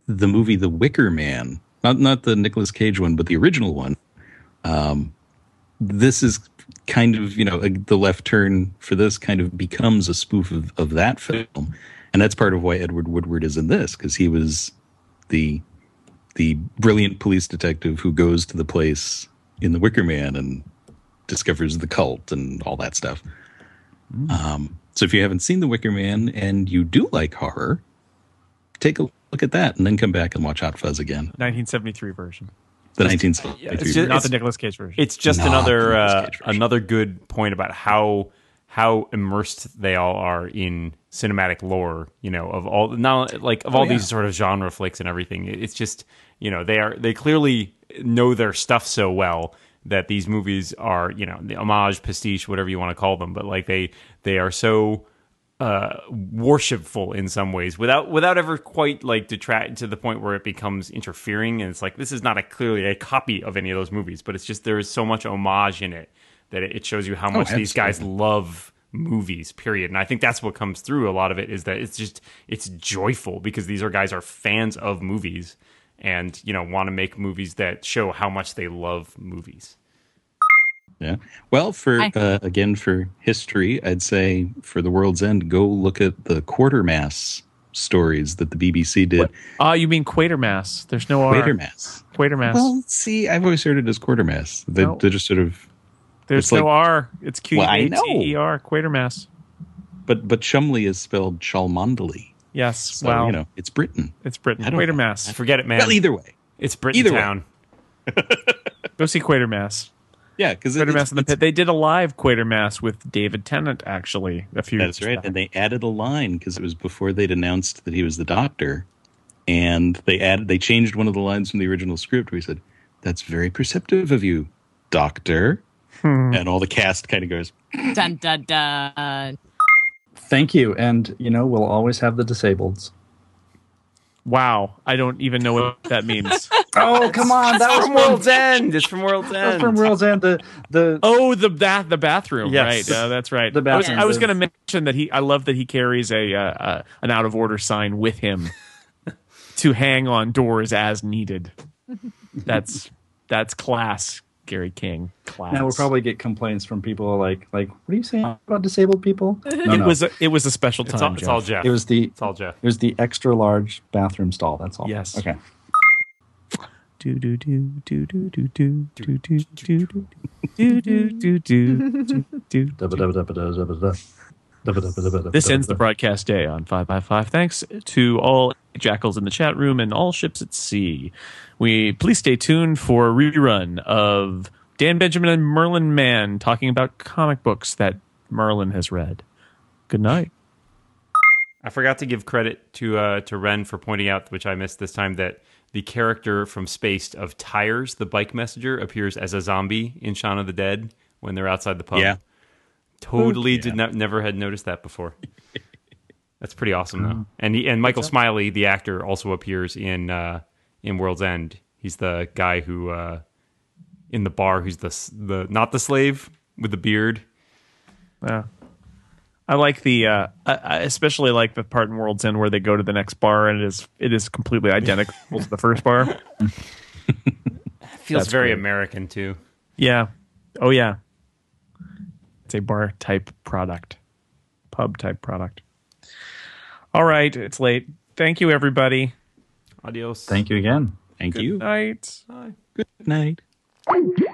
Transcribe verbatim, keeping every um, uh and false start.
the movie The Wicker Man, not not the Nicolas Cage one, but the original one, um, this is kind of, you know, a, the left turn for this kind of becomes a spoof of, of that film. And that's part of why Edward Woodward is in this, because he was the the brilliant police detective who goes to the place in The Wicker Man and discovers the cult and all that stuff. Mm. Um, so if you haven't seen The Wicker Man and you do like horror, take a look at that and then come back and watch Hot Fuzz again. nineteen seventy-three version. The nineteen seventy-three yeah, it's just, not the Nicolas Cage version. It's just not another uh, another good point about how how immersed they all are in cinematic lore. You know, of all now like of all oh, yeah. these sort of genre flicks and everything. It's just, you know, they are they clearly know their stuff so well that these movies are, you know, the homage, pastiche, whatever you want to call them, but like they they are so uh, worshipful in some ways, without without ever quite like detract to the point where it becomes interfering. And it's like, this is not a clearly a copy of any of those movies, but it's just there is so much homage in it that it shows you how much oh, these guys love movies. Period. And I think that's what comes through a lot of it, is that it's just it's joyful because these are guys are fans of movies and, you know, want to make movies that show how much they love movies. Yeah. Well, for uh, again, for history, I'd say for The World's End, go look at the Quatermass stories that the B B C did. Ah, uh, you mean Quatermass? There's no R. Quatermass. Quatermass. Well, see, I've always heard it as Quatermass. They, no. They're just sort of... There's no like, R. It's Q U A T E R, well, Quatermass. But but Chumley is spelled Cholmondeley. Yes, so, well... you know, it's Britain. It's Britain. Quatermass. Know. Forget it, man. Well, either way. It's Britain either town. Go see Quatermass. Yeah, because Quatermass in the Pit. They did a live Quatermass with David Tennant, actually, a few That's years right, back. And they added a line because it was before they'd announced that he was the Doctor, and they added they changed one of the lines from the original script where he said, "That's very perceptive of you, Doctor," hmm. and all the cast kind of goes, "Dun dun dun." Thank you, and you know we'll always have the disableds. Wow, I don't even know what that means. Oh, come on. That was from World's End. It's from World's End. That's from World's End. The, the... Oh, the bath, the bathroom. Yes. Right. Uh, that's right. The bathroom. I was, was going to mention that he, I love that he carries a, uh, uh, an out of order sign with him to hang on doors as needed. That's, that's class, Gary King. Class. Now we'll probably get complaints from people like, like, what are you saying about disabled people? No, it no. was a, it was a special time. It's all, Jeff. It's all Jeff. It was the, it's all Jeff. It was the extra large bathroom stall. That's all. Yes. Okay. Do do do do do do do do do do do do do do. This ends the broadcast day on five by five. Thanks to all jackals in the chat room and all ships at sea. We please stay tuned for a rerun of Dan Benjamin and Merlin Mann talking about comic books that Merlin has read. Good night. I forgot to give credit to uh, to Ren for pointing out, which I missed this time, that the character from Spaced of Tires, the bike messenger, appears as a zombie in Shaun of the Dead when they're outside the pub. Yeah. Totally yeah. did not never had noticed that before. That's pretty awesome though. And he, and Michael Smiley, the actor, also appears in uh, in World's End. He's the guy who uh, in the bar who's the the not the slave with the beard. Yeah. I like the, uh, I especially like the part in World's End where they go to the next bar and it is it is completely identical to the first bar. Feels That's very great. American too. Yeah. Oh yeah. It's a bar type product, pub type product. All right, it's late. Thank you, everybody. Adios. Thank you again. Thank Good you. Night. Bye. Good night.